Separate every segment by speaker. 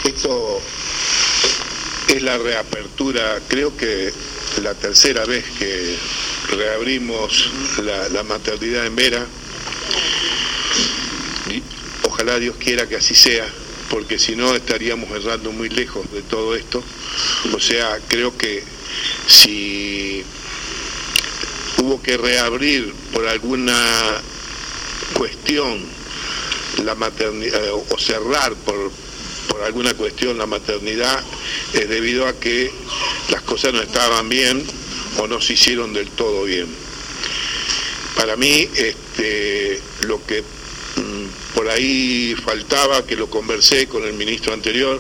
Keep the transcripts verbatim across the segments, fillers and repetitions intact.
Speaker 1: Esto es la reapertura, creo que la tercera vez que reabrimos la, la maternidad en Vera. Y ojalá Dios quiera que así sea, porque si no estaríamos errando muy lejos de todo esto. O sea, creo que si hubo que reabrir por alguna cuestión la maternidad, o cerrar por, por alguna cuestión la maternidad, es debido a que las cosas no estaban bien o no se hicieron del todo bien. Para mí, este, lo que mmm, por ahí faltaba, que lo conversé con el ministro anterior,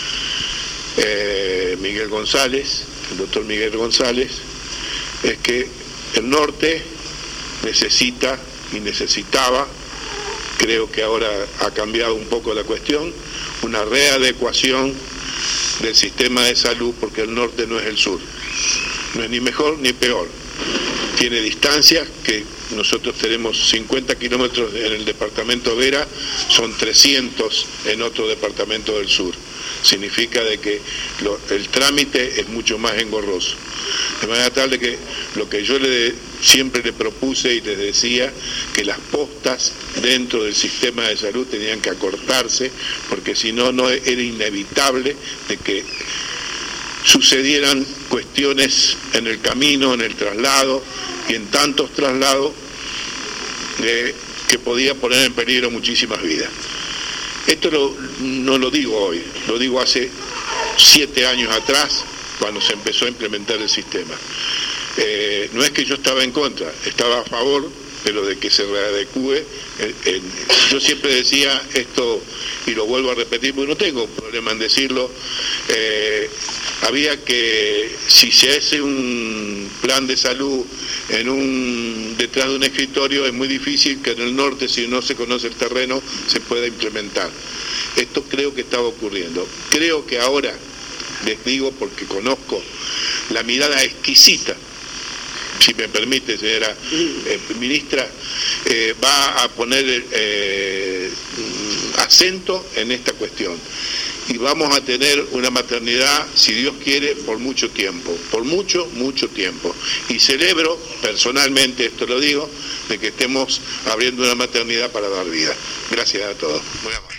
Speaker 1: eh, Miguel González, el doctor Miguel González, es que el norte necesita y necesitaba, creo que ahora ha cambiado un poco la cuestión, una readecuación del sistema de salud, porque el norte no es el sur, no es ni mejor ni peor, tiene distancias que nosotros tenemos cincuenta kilómetros en el departamento Vera, son trescientos en otro departamento del sur. Significa de que lo, el trámite es mucho más engorroso. De manera tal de que lo que yo le, siempre le propuse y les decía, que las postas dentro del sistema de salud tenían que acortarse, porque si no, no era inevitable de que sucedieran cuestiones en el camino, en el traslado, y en tantos traslados eh, que podía poner en peligro muchísimas vidas. Esto lo, no lo digo hoy, lo digo hace siete años atrás, cuando se empezó a implementar el sistema. Eh, no es que yo estaba en contra, estaba a favor, pero de que se readecúe. Eh, eh, yo siempre decía esto, y lo vuelvo a repetir, porque no tengo problema en decirlo, eh, había que, si se hace un plan de salud en un detrás de un escritorio, es muy difícil que en el norte, si no se conoce el terreno, se pueda implementar. Esto creo que estaba ocurriendo. Creo que ahora, les digo porque conozco la mirada exquisita, si me permite, señora eh, ministra, eh, va a poner eh, acento en esta cuestión. Y vamos a tener una maternidad, si Dios quiere, por mucho tiempo, por mucho, mucho tiempo. Y celebro, personalmente, esto lo digo, de que estemos abriendo una maternidad para dar vida. Gracias a todos. Muy amable.